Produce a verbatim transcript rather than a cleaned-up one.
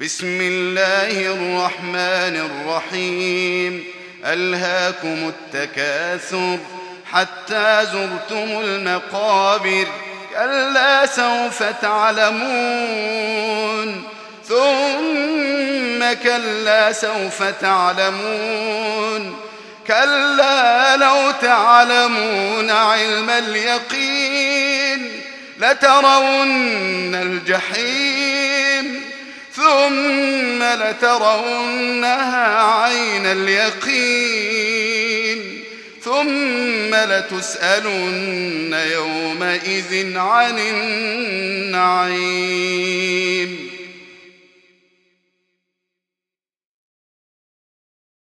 بسم الله الرحمن الرحيم ألهاكم التكاثر حتى زرتم المقابر كلا سوف تعلمون ثم كلا سوف تعلمون كلا لو تعلمون علم اليقين لترون الجحيم ثم لترونها عين اليقين ثم لتسألن يومئذ عن النعيم.